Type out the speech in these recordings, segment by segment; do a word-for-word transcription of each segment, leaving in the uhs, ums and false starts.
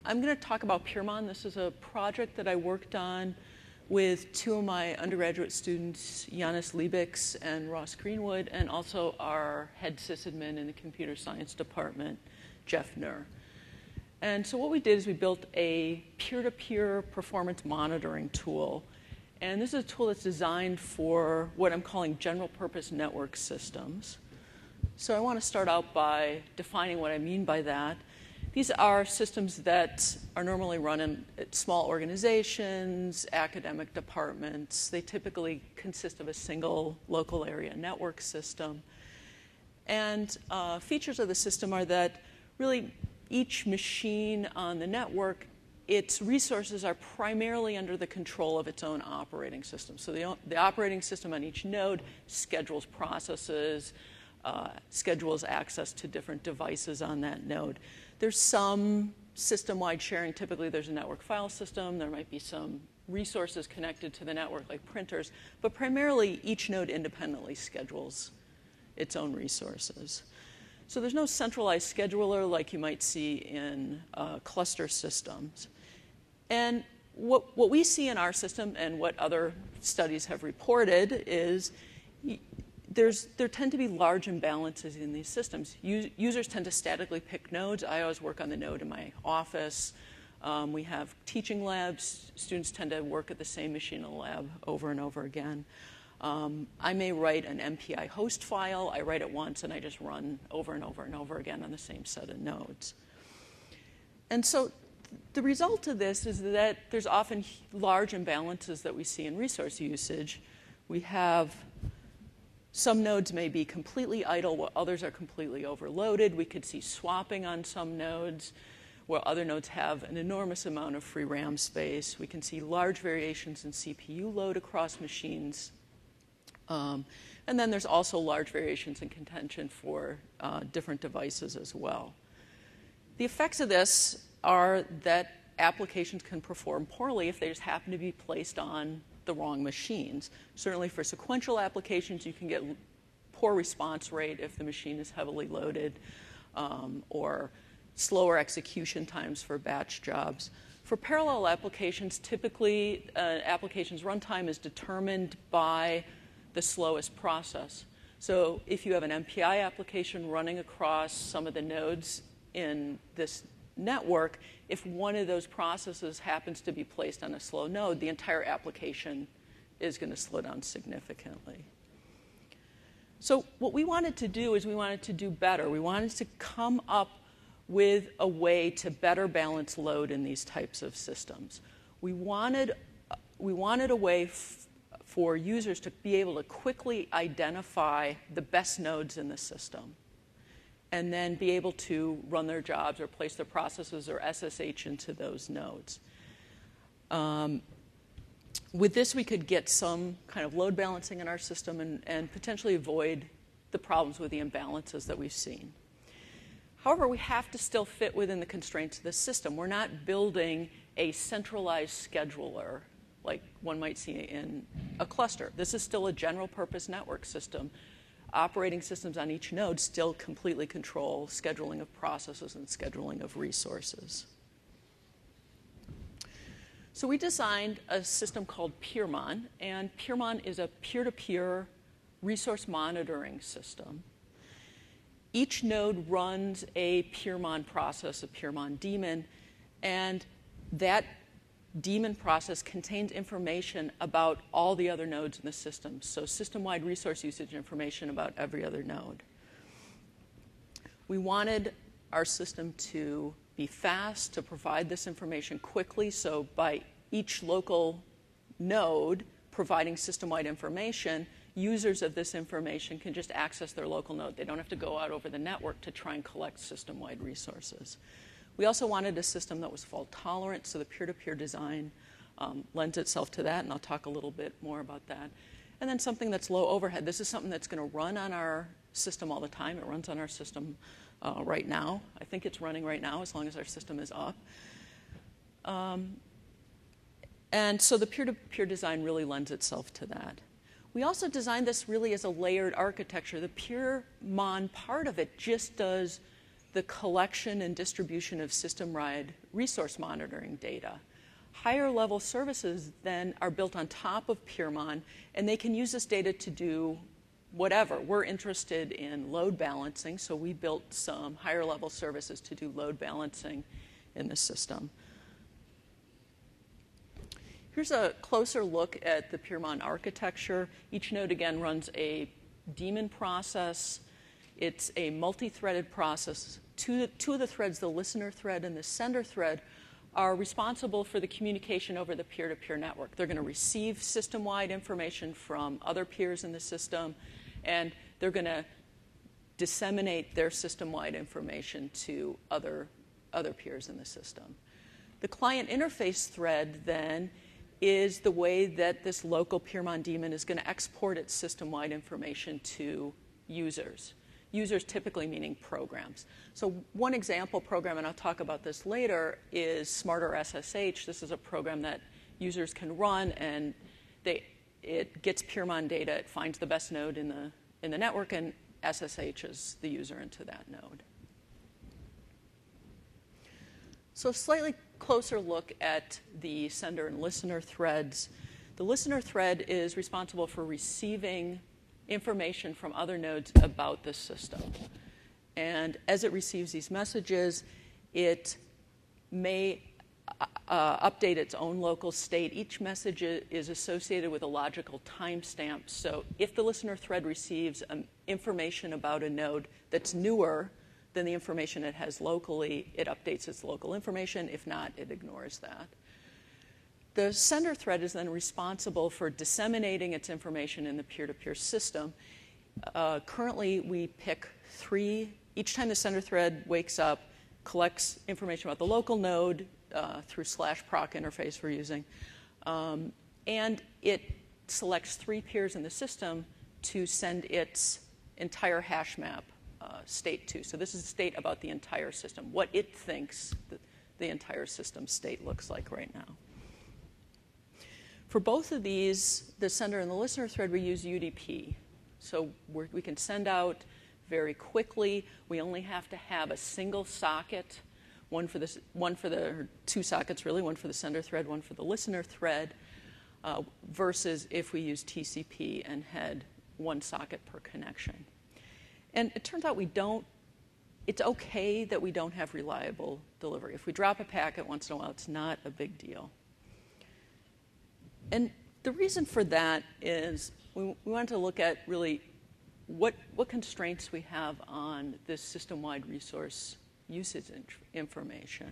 I'm going to talk about Pyrmon. This is a project that I worked on with two of my undergraduate students, Janis Liebix and Ross Greenwood, and also our head sysadmin in the computer science department, Jeff Nur. And so what we did is we built a peer-to-peer performance monitoring tool. And this is a tool that's designed for what I'm calling general-purpose network systems. So I want to start out by defining what I mean by that. These are systems that are normally run in small organizations, academic departments. They typically consist of a single local area network system. And uh, features of the system are that really each machine on the network, its resources are primarily under the control of its own operating system. So the, the operating system on each node schedules processes, uh, schedules access to different devices on that node. There's some system-wide sharing. Typically, there's a network file system. There might be some resources connected to the network, like printers. But primarily, each node independently schedules its own resources. So there's no centralized scheduler like you might see in uh, cluster systems. And what, what we see in our system and what other studies have reported is there's, there tend to be large imbalances in these systems. Us, users tend to statically pick nodes. I always work on the node in my office. Um, we have teaching labs. Students tend to work at the same machine in the lab over and over again. Um, I may write an M P I host file. I write it once, and I just run over and over and over again on the same set of nodes. And so the result of this is that there's often large imbalances that we see in resource usage. We have some nodes may be completely idle while others are completely overloaded. We could see swapping on some nodes where other nodes have an enormous amount of free RAM space. We can see large variations in C P U load across machines. Um, and then there's also large variations in contention for uh, different devices as well. The effects of this are that applications can perform poorly if they just happen to be placed on the wrong machines. Certainly for sequential applications, you can get poor response rate if the machine is heavily loaded, um, or slower execution times for batch jobs. For parallel applications, typically uh, application's runtime is determined by the slowest process. So if you have an M P I application running across some of the nodes in this network, if one of those processes happens to be placed on a slow node, the entire application is going to slow down significantly. So what we wanted to do is we wanted to do better. We wanted to come up with a way to better balance load in these types of systems. We wanted, we wanted a way f for users to be able to quickly identify the best nodes in the system and then be able to run their jobs or place their processes or S S H into those nodes. Um, with this, we could get some kind of load balancing in our system and, and potentially avoid the problems with the imbalances that we've seen. However, we have to still fit within the constraints of the system. We're not building a centralized scheduler like one might see in a cluster. This is still a general-purpose network system. Operating systems on each node still completely control scheduling of processes and scheduling of resources. So we designed a system called Pyrmon, and Pyrmon is a peer-to-peer resource monitoring system. Each node runs a Pyrmon process, a Pyrmon daemon, and that daemon process contains information about all the other nodes in the system, so system-wide resource usage information about every other node. We wanted our system to be fast, to provide this information quickly, so by each local node providing system-wide information, users of this information can just access their local node. They don't have to go out over the network to try and collect system-wide resources. We also wanted a system that was fault-tolerant, so the peer-to-peer design um, lends itself to that, and I'll talk a little bit more about that. And then something that's low overhead. This is something that's going to run on our system all the time. It runs on our system uh, right now. I think it's running right now as long as our system is up. Um, and so the peer-to-peer design really lends itself to that. We also designed this really as a layered architecture. The Pyrmon part of it just does the collection and distribution of system-wide resource monitoring data. Higher level services then are built on top of Pyrmon, and they can use this data to do whatever. We're interested in load balancing, so we built some higher level services to do load balancing in the system. Here's a closer look at the Pyrmon architecture. Each node, again, runs a daemon process. It's a multi-threaded process. Two, two of the threads, the listener thread and the sender thread, are responsible for the communication over the peer-to-peer network. They're going to receive system-wide information from other peers in the system, and they're going to disseminate their system-wide information to other, other peers in the system. The client interface thread, then, is the way that this local Pyrmon daemon is going to export its system-wide information to users. Users typically meaning programs. So one example program, and I'll talk about this later, is Smarter S S H. This is a program that users can run, and they, it gets Pyrmon data. It finds the best node in the, in the network, and S S H's the user into that node. So a slightly closer look at the sender and listener threads. The listener thread is responsible for receiving information from other nodes about the system. And as it receives these messages, it may uh, update its own local state. Each message is associated with a logical timestamp. So if the listener thread receives um, information about a node that's newer than the information it has locally, it updates its local information. If not, it ignores that. The sender thread is then responsible for disseminating its information in the peer-to-peer system. Uh, currently, we pick three. Each time the sender thread wakes up, collects information about the local node uh, through slash proc interface we're using, um, and it selects three peers in the system to send its entire hash map uh, state to. So this is a state about the entire system, what it thinks the, the entire system state looks like right now. For both of these, the sender and the listener thread, we use U D P. So we're, we can send out very quickly. We only have to have a single socket, one for the, one for the or two sockets really, one for the sender thread, one for the listener thread, uh, versus if we use T C P and had one socket per connection. And it turns out we don't, it's okay that we don't have reliable delivery. If we drop a packet once in a while, it's not a big deal. And the reason for that is we, we wanted to look at really what, what constraints we have on this system-wide resource usage information.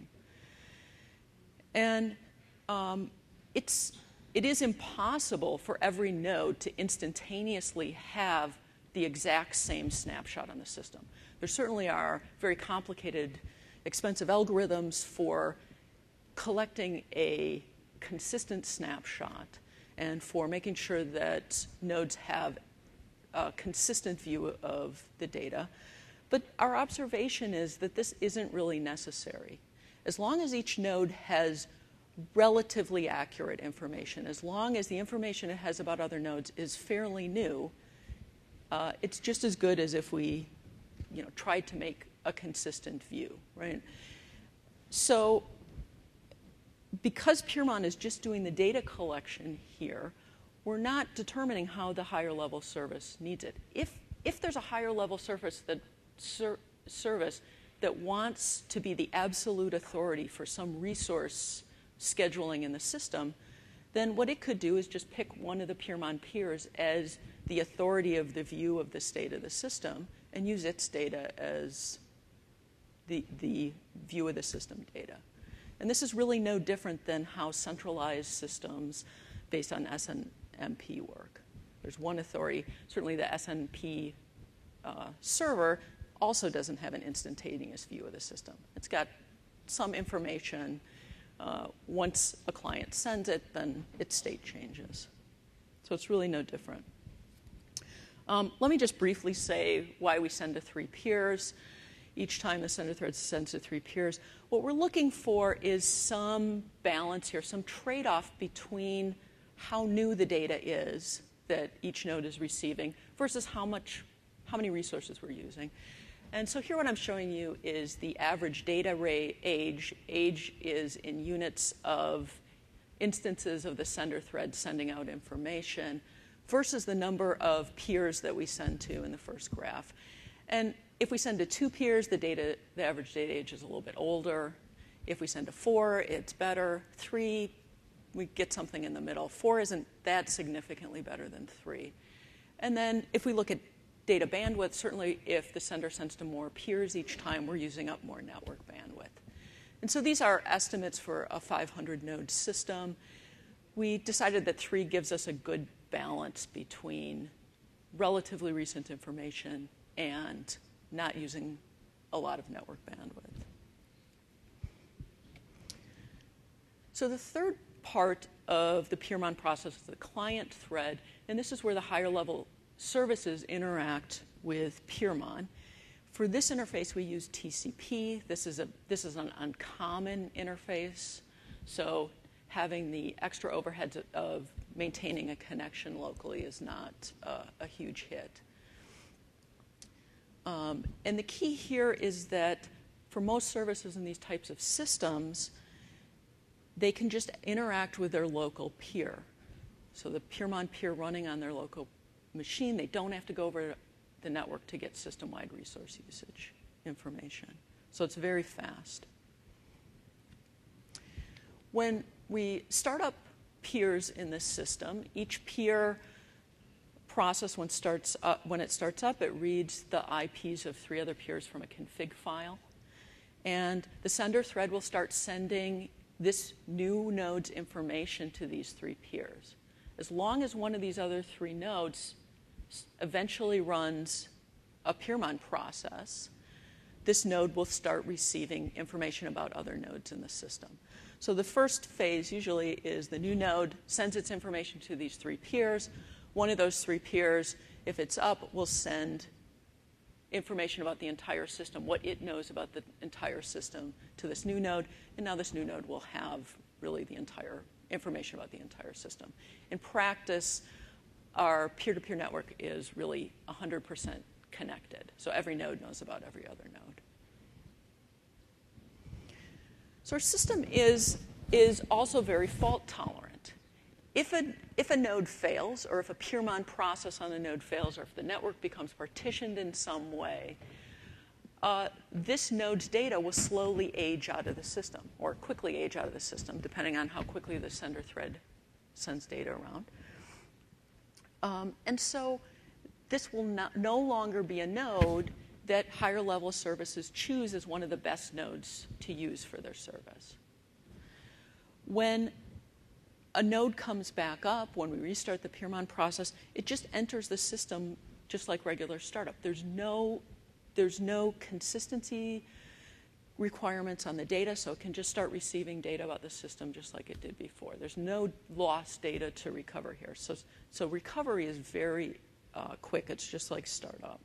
And um, it's, it is impossible for every node to instantaneously have the exact same snapshot on the system. There certainly are very complicated, expensive algorithms for collecting a consistent snapshot and for making sure that nodes have a consistent view of the data. But our observation is that this isn't really necessary. As long as each node has relatively accurate information, as long as the information it has about other nodes is fairly new, uh, it's just as good as if we you know, tried to make a consistent view, right? So because Pyrmon is just doing the data collection here, we're not determining how the higher level service needs it. If, if there's a higher level service that, ser service that wants to be the absolute authority for some resource scheduling in the system, then what it could do is just pick one of the Pyrmon peers as the authority of the view of the state of the system and use its data as the, the view of the system data. And this is really no different than how centralized systems based on S N M P work. There's one authority. Certainly the S N M P uh, server also doesn't have an instantaneous view of the system. It's got some information. Uh, once a client sends it, then its state changes. So it's really no different. Um, let me just briefly say why we send to three peers. Each time the sender thread sends to three peers. What we're looking for is some balance here, some trade-off between how new the data is that each node is receiving versus how much, how many resources we're using. And so here what I'm showing you is the average data rate age. Age is in units of instances of the sender thread sending out information versus the number of peers that we send to in the first graph. And if we send to two peers, the, data, the average data age is a little bit older. If we send to four, it's better. Three, we get something in the middle. Four isn't that significantly better than three. And then if we look at data bandwidth, certainly if the sender sends to more peers each time, we're using up more network bandwidth. And so these are estimates for a five hundred node system. We decided that three gives us a good balance between relatively recent information and not using a lot of network bandwidth. So the third part of the Pyrmon process is the client thread, and this is where the higher level services interact with Pyrmon. For this interface, we use T C P. This is, a, this is an uncommon interface, so having the extra overheads of maintaining a connection locally is not uh, a huge hit. Um, and the key here is that for most services in these types of systems, they can just interact with their local peer. So the Pyrmon peer running on their local machine, they don't have to go over the network to get system-wide resource usage information. So it's very fast. When we start up peers in this system, each peer process, when, starts up, when it starts up, it reads the I Ps of three other peers from a config file. And the sender thread will start sending this new node's information to these three peers. As long as one of these other three nodes eventually runs a Pyrmon process, this node will start receiving information about other nodes in the system. So the first phase usually is the new node sends its information to these three peers. One of those three peers, if it's up, will send information about the entire system, what it knows about the entire system, to this new node. And now this new node will have really the entire information about the entire system. In practice, our peer-to-peer network is really one hundred percent connected. So every node knows about every other node. So our system is, is also very fault tolerant. If a, if a node fails, or if a Pyrmon process on a node fails, or if the network becomes partitioned in some way, uh, this node's data will slowly age out of the system, or quickly age out of the system, depending on how quickly the sender thread sends data around. Um, and so this will not, no longer be a node that higher level services choose as one of the best nodes to use for their service. When a node comes back up, when we restart the Pyrmon process, it just enters the system just like regular startup. There's no, there's no consistency requirements on the data, so it can just start receiving data about the system just like it did before. There's no lost data to recover here. So, so recovery is very uh, quick. It's just like startup.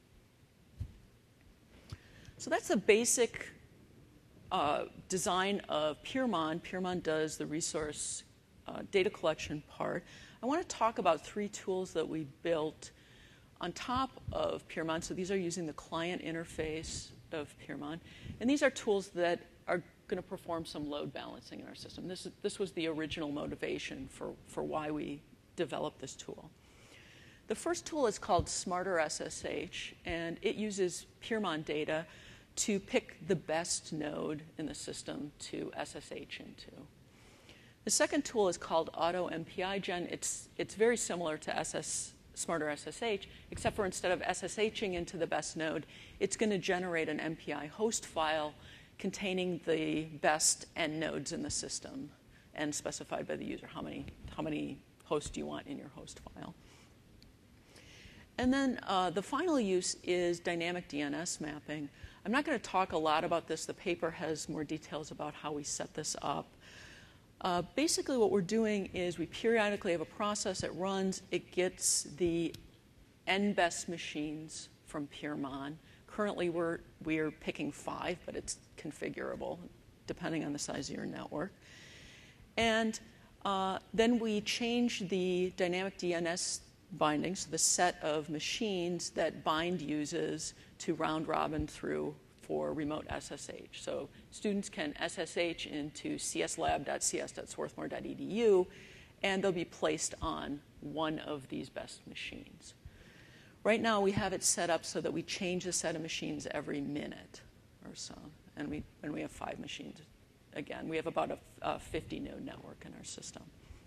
So that's the basic uh, design of Pyrmon. Pyrmon does the resource uh, data collection part. I want to talk about three tools that we built on top of Pyrmon. So these are using the client interface of Pyrmon. And these are tools that are going to perform some load balancing in our system. This, is, this was the original motivation for, for why we developed this tool. The first tool is called Smarter S S H, and it uses Pyrmon data to pick the best node in the system to S S H into. The second tool is called Auto M P I Gen. It's, it's very similar to S S, Smarter S S H, except for instead of SSHing into the best node, it's going to generate an M P I host file containing the best N nodes in the system and specified by the user how many, how many hosts do you want in your host file. And then uh, the final use is dynamic D N S mapping. I'm not going to talk a lot about this. The paper has more details about how we set this up. Uh, basically, what we're doing is we periodically have a process that runs. It gets the N best machines from Pyrmon. Currently, we're, we're picking five, but it's configurable depending on the size of your network. And uh, then we change the dynamic D N S binding, so the set of machines that bind uses to round robin through for remote S S H. So students can S S H into c s lab dot c s dot swarthmore dot e d u, and they'll be placed on one of these BEST machines. Right now, we have it set up so that we change the set of machines every minute or so, and we, and we have five machines. Again, we have about a, a fifty node network in our system.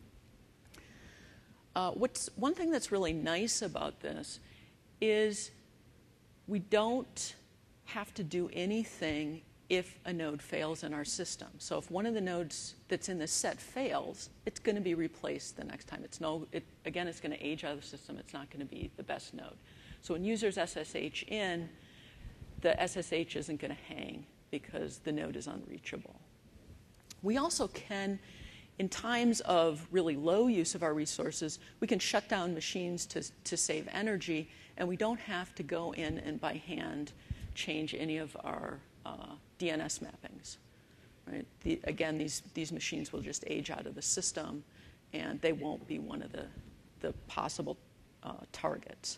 Uh, what's, one thing that's really nice about this is we don't have to do anything if a node fails in our system. So if one of the nodes that's in this set fails, it's going to be replaced the next time. It's no, it, again, it's going to age out of the system. It's not going to be the best node. So when users S S H in, the S S H isn't going to hang because the node is unreachable. We also can, in times of really low use of our resources, we can shut down machines to, to save energy, and we don't have to go in and by hand change any of our uh, D N S mappings. Right? The, again, these, these machines will just age out of the system, and they won't be one of the, the possible uh, targets.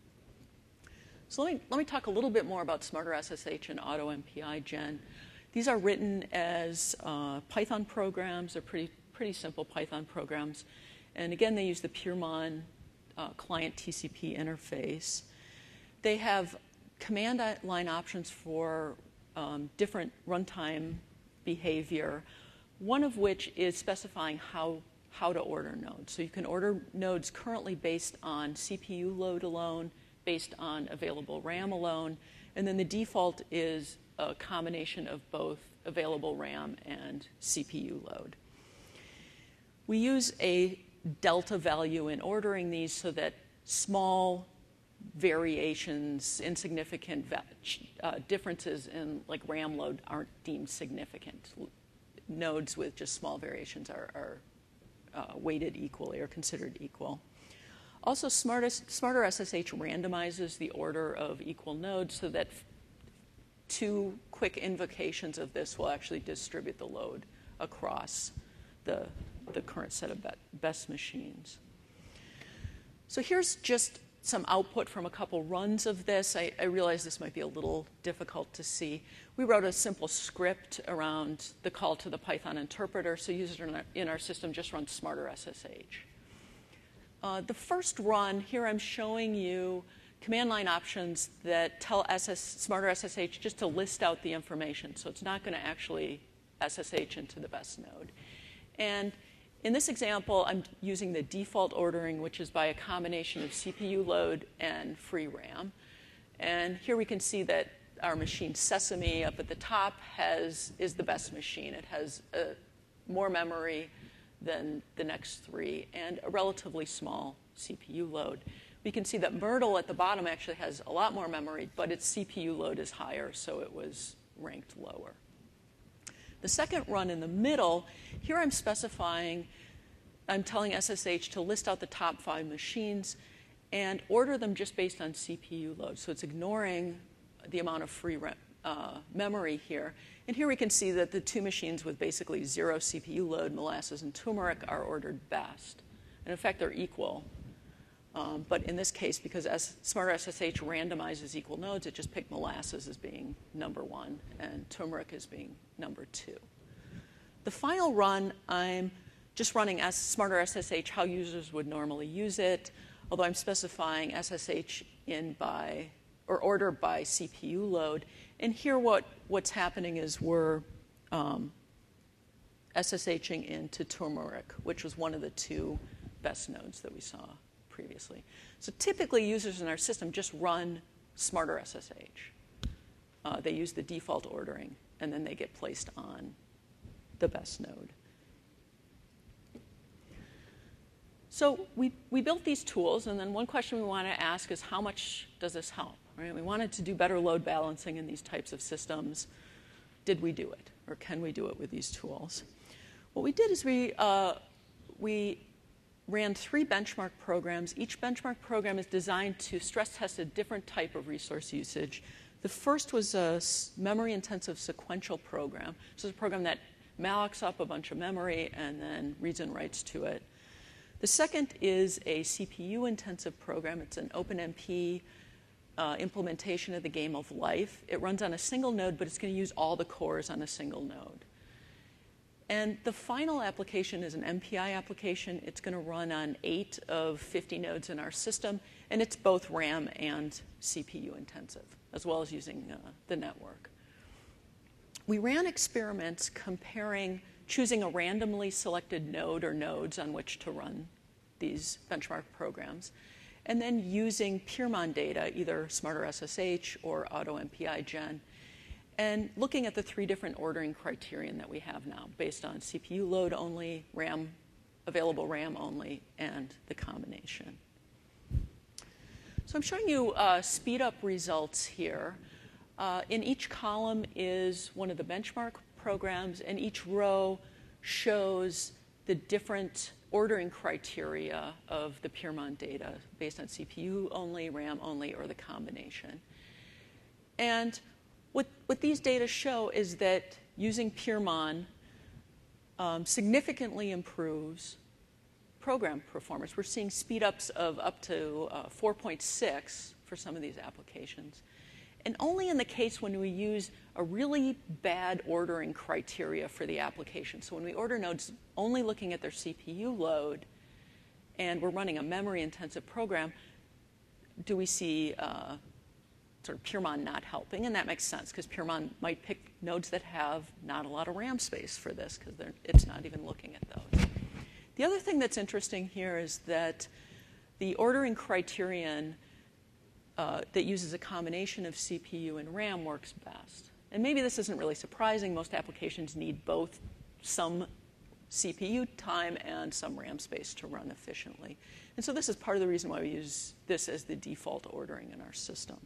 So let me, let me talk a little bit more about Smarter S S H and AutoMPI Gen. These are written as uh, Python programs. They're pretty, pretty simple Python programs. And again, they use the Puremon uh, client T C P interface. They have command line options for um, different runtime behavior, one of which is specifying how, how to order nodes. So you can order nodes currently based on C P U load alone, based on available RAM alone, and then the default is a combination of both available RAM and C P U load. We use a delta value in ordering these so that small variations, insignificant uh, differences in like RAM load aren't deemed significant. Nodes with just small variations are, are uh, weighted equally or considered equal. Also, smartest, Smarter S S H randomizes the order of equal nodes so that two quick invocations of this will actually distribute the load across the, the current set of BEST machines. So here's just some output from a couple runs of this. I, I realize this might be a little difficult to see. We wrote a simple script around the call to the Python interpreter, so users in our, in our system just run Smarter S S H. Uh, the first run, here I'm showing you command line options that tell S S, Smarter S S H just to list out the information. So it's not going to actually S S H into the BEST node. And in this example, I'm using the default ordering, which is by a combination of C P U load and free RAM. And here we can see that our machine Sesame up at the top has, is the BEST machine. It has a, more memory than the next three and a relatively small C P U load. We can see that Myrtle at the bottom actually has a lot more memory, but its C P U load is higher, so it was ranked lower. The second run in the middle, here I'm specifying, I'm telling S S H to list out the top five machines and order them just based on C P U load. So it's ignoring the amount of free uh, memory here. And here we can see that the two machines with basically zero C P U load, Molasses and Turmeric, are ordered best. And in fact, they're equal. Um, but in this case, because S Smarter S S H randomizes equal nodes, it just picked Molasses as being number one and Turmeric as being number two. The final run, I'm just running S Smarter S S H how users would normally use it, although I'm specifying S S H in by, or order by C P U load. And here what, what's happening is we're um, SSHing into Turmeric, which was one of the two BEST nodes that we saw previously. So typically, users in our system just run Smarter S S H. Uh, they use the default ordering, and then they get placed on the BEST node. So we, we built these tools, and then one question we want to ask is, how much does this help? Right? We wanted to do better load balancing in these types of systems. Did we do it, or can we do it with these tools? What we did is we, uh, we ran three benchmark programs. Each benchmark program is designed to stress test a different type of resource usage. The first was a memory-intensive sequential program. So it's a program that mallocs up a bunch of memory and then reads and writes to it. The second is a C P U-intensive program. It's an OpenMP uh, implementation of the game of life. It runs on a single node, but it's going to use all the cores on a single node. And the final application is an M P I application. It's going to run on eight of fifty nodes in our system, and it's both RAM and C P U intensive, as well as using uh, the network. We ran experiments comparing choosing a randomly selected node or nodes on which to run these benchmark programs, and then using Pyrmon data, either Smarter S S H or AutoMPI-Gen, and looking at the three different ordering criterion that we have now based on C P U load only, RAM, available RAM only, and the combination. So I'm showing you uh, speed up results here. Uh, in each column is one of the benchmark programs, and each row shows the different ordering criteria of the Pyrmon data based on C P U only, RAM only, or the combination. And What, what these data show is that using Pyrmon um, significantly improves program performance. We're seeing speedups of up to uh, four point six for some of these applications. And only in the case when we use a really bad ordering criteria for the application. So when we order nodes only looking at their C P U load, and we're running a memory-intensive program, do we see uh, sort of Pyrmon not helping? And that makes sense, because Pyrmon might pick nodes that have not a lot of RAM space for this, because it's not even looking at those. The other thing that's interesting here is that the ordering criterion uh, that uses a combination of C P U and RAM works best. And maybe this isn't really surprising. Most applications need both some C P U time and some RAM space to run efficiently. And so this is part of the reason why we use this as the default ordering in our system.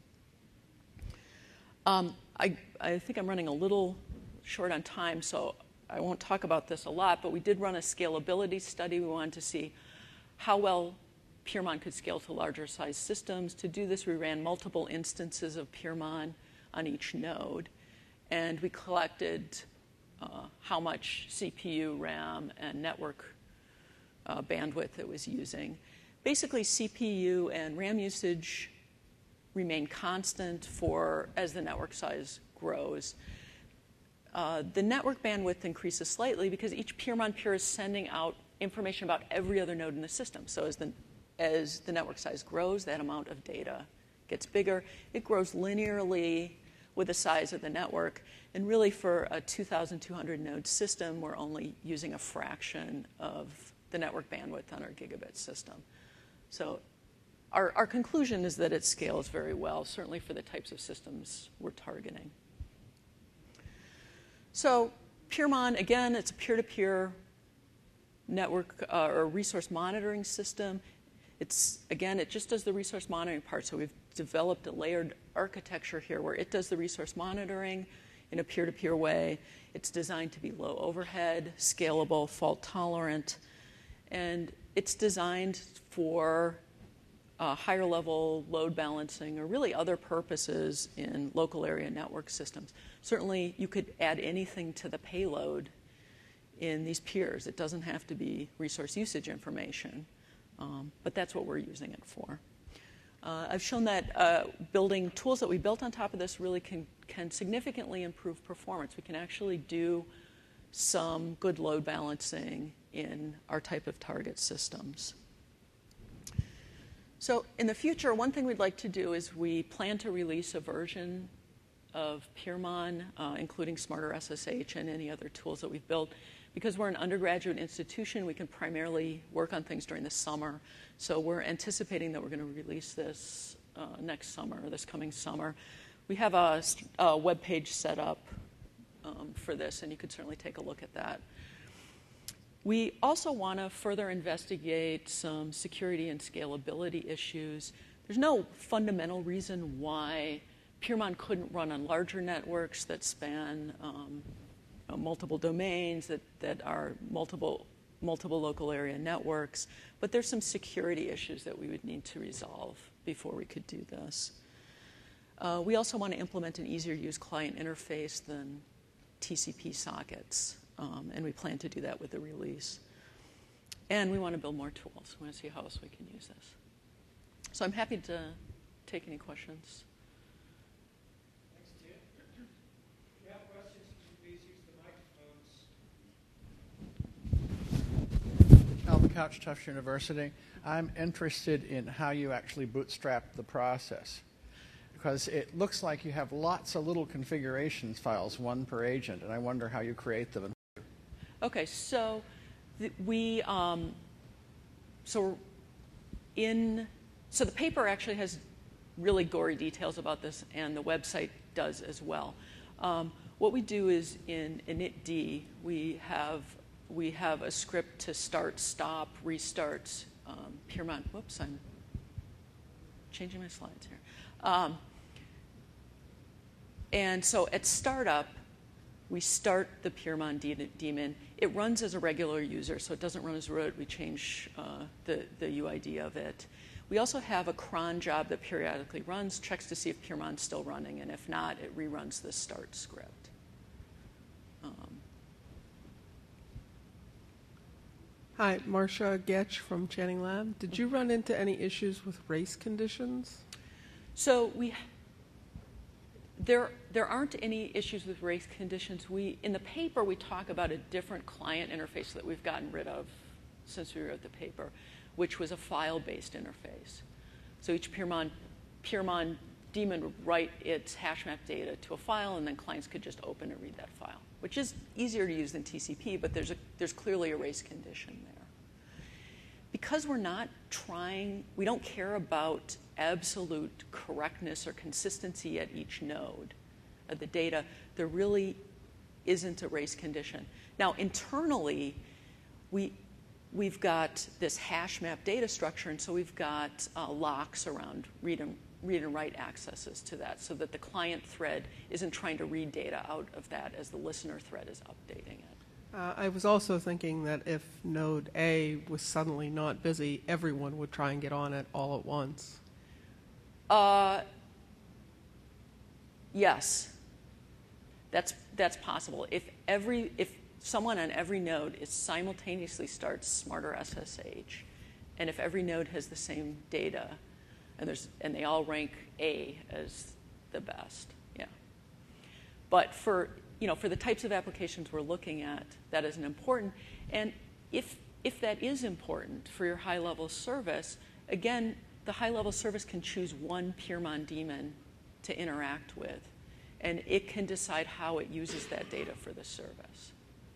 Um, I, I think I'm running a little short on time, so I won't talk about this a lot, but we did run a scalability study. We wanted to see how well Pyrmon could scale to larger size systems. To do this, we ran multiple instances of Pyrmon on each node, and we collected uh, how much C P U, RAM, and network uh, bandwidth it was using. Basically, C P U and RAM usage remain constant for as the network size grows. Uh, the network bandwidth increases slightly because each Pyrmon peer is sending out information about every other node in the system. So as the, as the network size grows, that amount of data gets bigger. It grows linearly with the size of the network. And really, for a two thousand two hundred node system, we're only using a fraction of the network bandwidth on our gigabit system. So Our, our conclusion is that it scales very well, certainly for the types of systems we're targeting. So Pyrmon, again, it's a peer-to-peer network uh, or resource monitoring system. It's, again, it just does the resource monitoring part. So we've developed a layered architecture here where it does the resource monitoring in a peer-to-peer way. It's designed to be low overhead, scalable, fault tolerant, and it's designed for Uh, higher level load balancing or really other purposes in local area network systems. Certainly, you could add anything to the payload in these peers. It doesn't have to be resource usage information, um, but that's what we're using it for. Uh, I've shown that uh, building tools that we built on top of this really can, can significantly improve performance. We can actually do some good load balancing in our type of target systems. So in the future, one thing we'd like to do is we plan to release a version of Pyrmon, uh, including Smarter S S H and any other tools that we've built. Because we're an undergraduate institution, we can primarily work on things during the summer. So we're anticipating that we're going to release this uh, next summer, this coming summer. We have a, a web page set up um, for this, and you could certainly take a look at that. We also want to further investigate some security and scalability issues. There's no fundamental reason why Pyrmon couldn't run on larger networks that span um, uh, multiple domains, that, that are multiple, multiple local area networks. But there's some security issues that we would need to resolve before we could do this. Uh, we also want to implement an easier-to-use client interface than T C P sockets. Um, and we plan to do that with the release. And we want to build more tools. We want to see how else we can use this. So I'm happy to take any questions. Thanks, Tim. If you have questions, please use the microphones. Albert Couch, Tufts University. I'm interested in how you actually bootstrap the process, because it looks like you have lots of little configurations files, one per agent, and I wonder how you create them. Okay, so th- we, um, so in, so the paper actually has really gory details about this, and the website does as well. Um, what we do is in initd, we have we have a script to start, stop, restart, um, Pyrmont. Whoops, I'm changing my slides here. Um, and so at startup, we start the Pyrmont daemon. It runs as a regular user, so it doesn't run as root. We change uh, the, the U I D of it. We also have a cron job that periodically runs, checks to see if Pyrmont's still running, and if not, it reruns the start script. Um, Hi, Marcia Getch from Channing Lab. Did you run into any issues with race conditions? So we, there, there aren't any issues with race conditions. We, in the paper, we talk about a different client interface that we've gotten rid of since we wrote the paper, which was a file-based interface. So each Pyrmont, Pyrmont daemon would write its hash map data to a file, and then clients could just open and read that file, which is easier to use than T C P, but there's, a, there's clearly a race condition there. Because we're not trying, we don't care about absolute correctness or consistency at each node of the data, there really isn't a race condition. Now, internally, we, we've got this hash map data structure, and so we've got uh, locks around read and, read and write accesses to that, so that the client thread isn't trying to read data out of that as the listener thread is updating it. Uh, I was also thinking that if node A was suddenly not busy, everyone would try and get on it all at once. Uh, yes, that's that's possible. If every if someone on every node is simultaneously starts Smarter S S H, and if every node has the same data, and there's and they all rank A as the best, yeah. But for you know for the types of applications we're looking at, that isn't important. And if if that is important for your high-level service, again, the high-level service can choose one Pyrmont daemon to interact with, and it can decide how it uses that data for the service.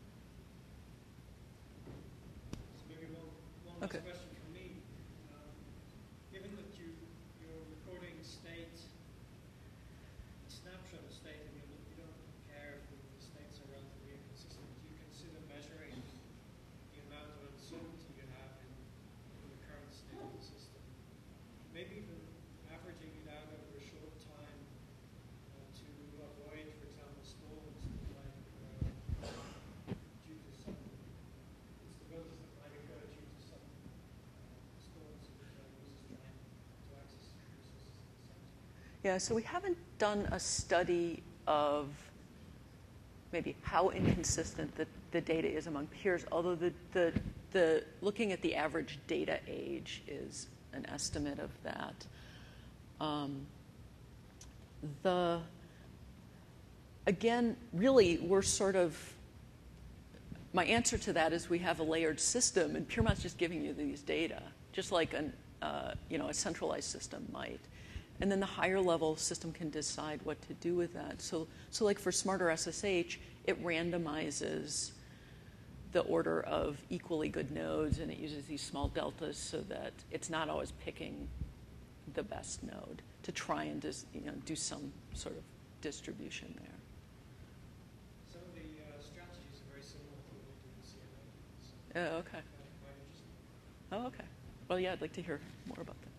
So maybe one, one last Okay. question from me. Um, given that you, you're recording state, snapshot of state, and you, you don't care if the, the states are relatively inconsistent, do you consider measuring the amount of uncertainty you have in, in the current state of the system? Maybe even averaging it out over a short time uh, to avoid, for example, storms like uh, due to some instabilities that might occur due to some uh, storms that uh, users trying to access resources at the same time. Yeah, so we haven't done a study of maybe how inconsistent the, the data is among peers, although the, the, the looking at the average data age is an estimate of that. Um, the again, really, we're sort of, my answer to that is we have a layered system, and Pyrmont's just giving you these data, just like an, uh, you know, a centralized system might. And then the higher level system can decide what to do with that. So, so like for Smarter S S H, it randomizes the order of equally good nodes, and it uses these small deltas so that it's not always picking the best node to try and dis, you know, do some sort of distribution there. Some of the uh, strategies are very similar to what we do in C M A. So Oh, okay. quite interesting. Oh, okay. Well, yeah, I'd like to hear more about that.